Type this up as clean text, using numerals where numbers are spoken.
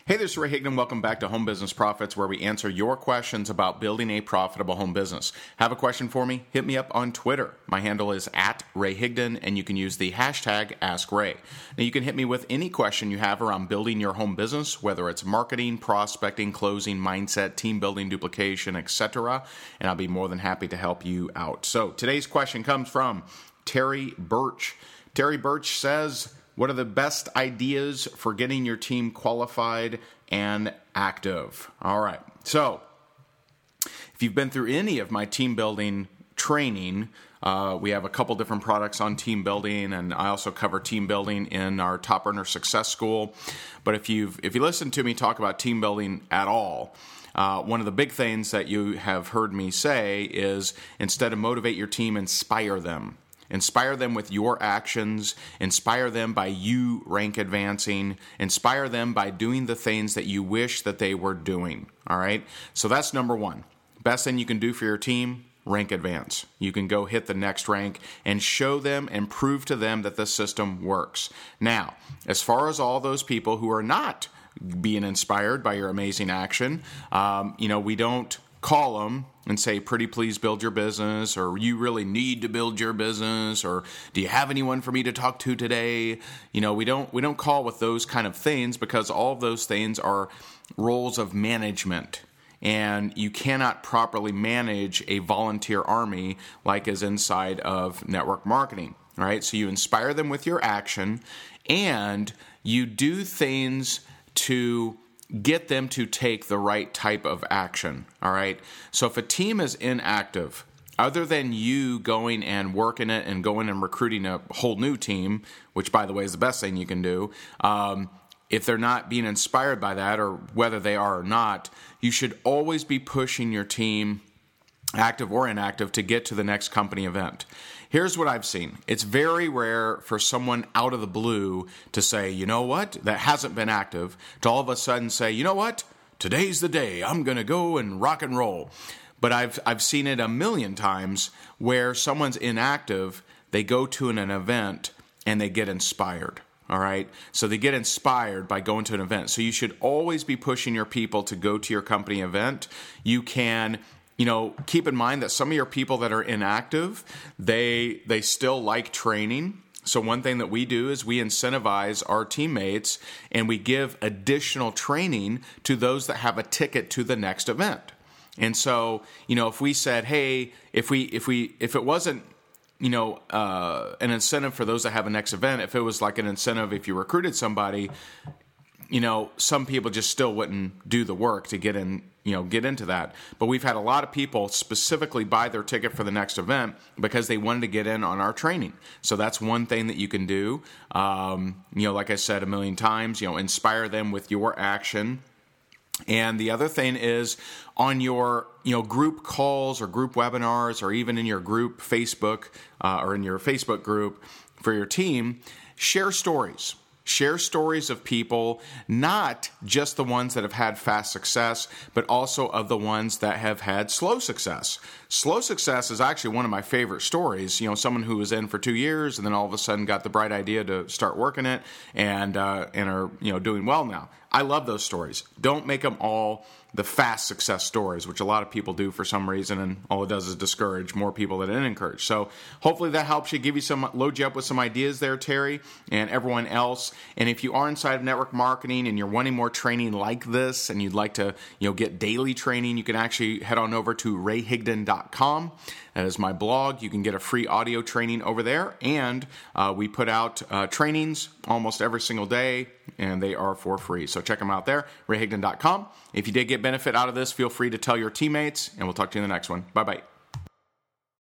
Hey, this is Ray Higdon. Welcome back to Home Business Profits, where we answer your questions about building a profitable home business. Have a question for me? Hit me up on Twitter. My handle is @RayHigdon, and you can use the hashtag AskRay. Now, you can hit me with any question you have around building your home business, whether it's marketing, prospecting, closing, mindset, team building, duplication, etc., and I'll be more than happy to help you out. So today's question comes from Terry Birch. Terry Birch says, what are the best ideas for getting your team qualified and active? All right. So if you've been through any of my team building training, we have a couple different products on team building, and I also cover team building in our Top Earner Success School. But if you listen to me talk about team building at all, one of the big things that you have heard me say is, instead of motivate your team, inspire them. Inspire them with your actions. Inspire them by you rank advancing. Inspire them by doing the things that you wish that they were doing. All right? So that's number one. Best thing you can do for your team, rank advance. You can go hit the next rank and show them and prove to them that the system works. Now, as far as all those people who are not being inspired by your amazing action, we don't call them and say, pretty please build your business, or you really need to build your business, or do you have anyone for me to talk to today? We don't call with those kind of things, because all of those things are roles of management, and you cannot properly manage a volunteer army like is inside of network marketing. All right, so you inspire them with your action, and you do things to get them to take the right type of action, all right? So if a team is inactive, other than you going and working it and going and recruiting a whole new team, which, by the way, is the best thing you can do, if they're not being inspired by that, or whether they are or not, you should always be pushing your team, active or inactive, to get to the next company event. Here's what I've seen. It's very rare for someone out of the blue to say, you know what, that hasn't been active, to all of a sudden say, you know what, today's the day, I'm going to go and rock and roll. But I've seen it a million times where someone's inactive, they go to an event and they get inspired. All right. So they get inspired by going to an event. So you should always be pushing your people to go to your company event. You can keep in mind that some of your people that are inactive, they still like training. So one thing that we do is we incentivize our teammates, and we give additional training to those that have a ticket to the next event. And so, if we said, hey, if it wasn't, an incentive for those that have a next event, if it was like an incentive if you recruited somebody, some people just still wouldn't do the work to get in, get into that. But we've had a lot of people specifically buy their ticket for the next event because they wanted to get in on our training. So that's one thing that you can do. Like I said a million times, inspire them with your action. And the other thing is, on your group calls or group webinars, or even in your group Facebook or in your Facebook group for your team, share stories. Share stories of people, not just the ones that have had fast success, but also of the ones that have had slow success. Slow success is actually one of my favorite stories. Someone who was in for 2 years and then all of a sudden got the bright idea to start working it and are doing well now. I love those stories. Don't make them all the fast success stories, which a lot of people do for some reason, and all it does is discourage more people than it encourages. So hopefully that helps you, load you up with some ideas there, Terry, and everyone else. And if you are inside of network marketing and you're wanting more training like this, and you'd like to get daily training, you can actually head on over to rayhigdon.com. That is my blog. You can get a free audio training over there, and we put out trainings almost every single day, and they are for free. So check them out there, rayhigdon.com. If you did get benefit out of this, feel free to tell your teammates, and we'll talk to you in the next one. Bye-bye.